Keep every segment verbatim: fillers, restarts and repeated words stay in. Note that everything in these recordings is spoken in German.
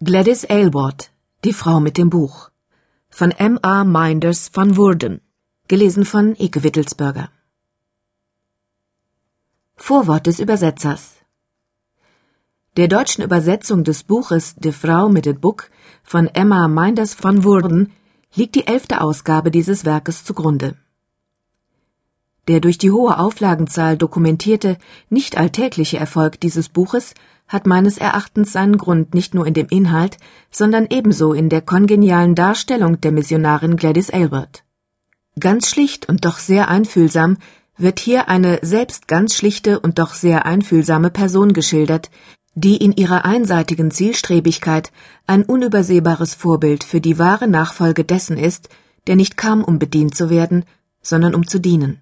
Gladys Aylward, die Frau mit dem Buch, von M A Mynders van Woerden, gelesen von Ike Wittelsberger. Vorwort des Übersetzers. Der deutschen Übersetzung des Buches Die Frau mit dem Buch von M A Mynders van Woerden liegt die elfte Ausgabe dieses Werkes zugrunde. Der durch die hohe Auflagenzahl dokumentierte, nicht alltägliche Erfolg dieses Buches hat meines Erachtens seinen Grund nicht nur in dem Inhalt, sondern ebenso in der kongenialen Darstellung der Missionarin Gladys Aylward. Ganz schlicht und doch sehr einfühlsam wird hier eine selbst ganz schlichte und doch sehr einfühlsame Person geschildert, die in ihrer einseitigen Zielstrebigkeit ein unübersehbares Vorbild für die wahre Nachfolge dessen ist, der nicht kam, um bedient zu werden, sondern um zu dienen.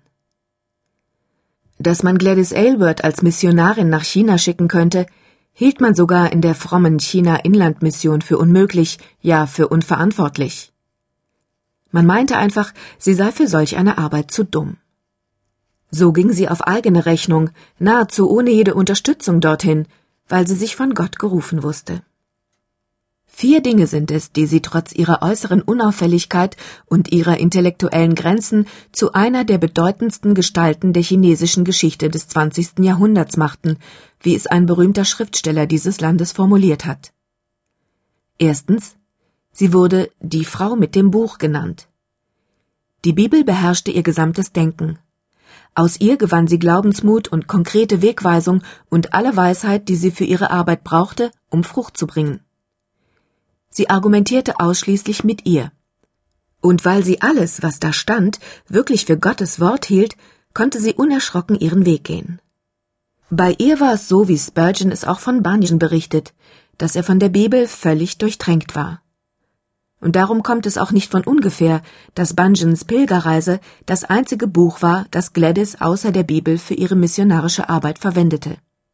Dass man Gladys Aylward als Missionarin nach China schicken könnte, hielt man sogar in der frommen China-Inlandmission für unmöglich, ja für unverantwortlich. Man meinte einfach, sie sei für solch eine Arbeit zu dumm. So ging sie auf eigene Rechnung, nahezu ohne jede Unterstützung dorthin, weil sie sich von Gott gerufen wusste. Vier Dinge sind es, die sie trotz ihrer äußeren Unauffälligkeit und ihrer intellektuellen Grenzen zu einer der bedeutendsten Gestalten der chinesischen Geschichte des zwanzigsten Jahrhunderts machten, wie es ein berühmter Schriftsteller dieses Landes formuliert hat. Erstens, sie wurde die Frau mit dem Buch genannt. Die Bibel beherrschte ihr gesamtes Denken. Aus ihr gewann sie Glaubensmut und konkrete Wegweisung und alle Weisheit, die sie für ihre Arbeit brauchte, um Frucht zu bringen. Sie argumentierte ausschließlich mit ihr. Und weil sie alles, was da stand, wirklich für Gottes Wort hielt, konnte sie unerschrocken ihren Weg gehen. Bei ihr war es so, wie Spurgeon es auch von Bunyan berichtet, dass er von der Bibel völlig durchtränkt war. Und darum kommt es auch nicht von ungefähr, dass Bunyans Pilgerreise das einzige Buch war, das Gladys außer der Bibel für ihre missionarische Arbeit verwendete.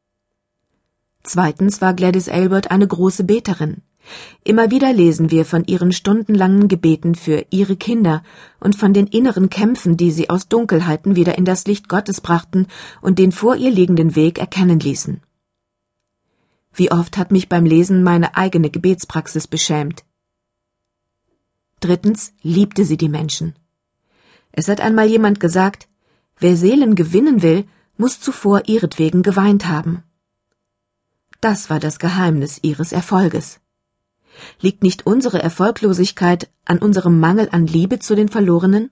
Zweitens war Gladys Aylward eine große Beterin. Immer wieder lesen wir von ihren stundenlangen Gebeten für ihre Kinder und von den inneren Kämpfen, die sie aus Dunkelheiten wieder in das Licht Gottes brachten und den vor ihr liegenden Weg erkennen ließen. Wie oft hat mich beim Lesen meine eigene Gebetspraxis beschämt. Drittens liebte sie die Menschen. Es hat einmal jemand gesagt, wer Seelen gewinnen will, muss zuvor ihretwegen geweint haben. Das war das Geheimnis ihres Erfolges. Liegt nicht unsere Erfolglosigkeit an unserem Mangel an Liebe zu den Verlorenen?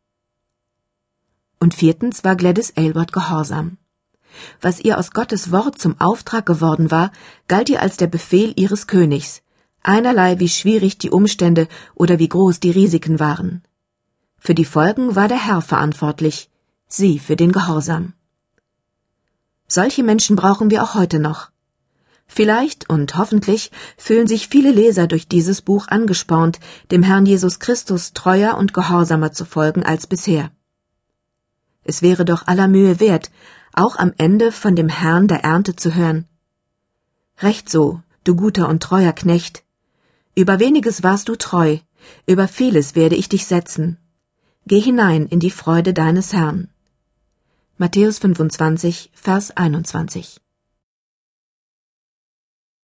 Und viertens war Gladys Aylward gehorsam. Was ihr aus Gottes Wort zum Auftrag geworden war, galt ihr als der Befehl ihres Königs, einerlei wie schwierig die Umstände oder wie groß die Risiken waren. Für die Folgen war der Herr verantwortlich, sie für den Gehorsam. Solche Menschen brauchen wir auch heute noch. Vielleicht und hoffentlich fühlen sich viele Leser durch dieses Buch angespornt, dem Herrn Jesus Christus treuer und gehorsamer zu folgen als bisher. Es wäre doch aller Mühe wert, auch am Ende von dem Herrn der Ernte zu hören. Recht so, du guter und treuer Knecht. Über weniges warst du treu, über vieles werde ich dich setzen. Geh hinein in die Freude deines Herrn. Matthäus fünfundzwanzig, Vers einundzwanzig.